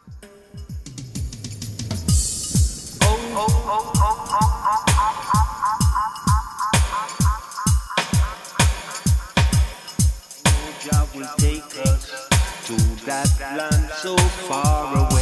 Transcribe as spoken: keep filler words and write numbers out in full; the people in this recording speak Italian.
Jah will take us to that land so far away.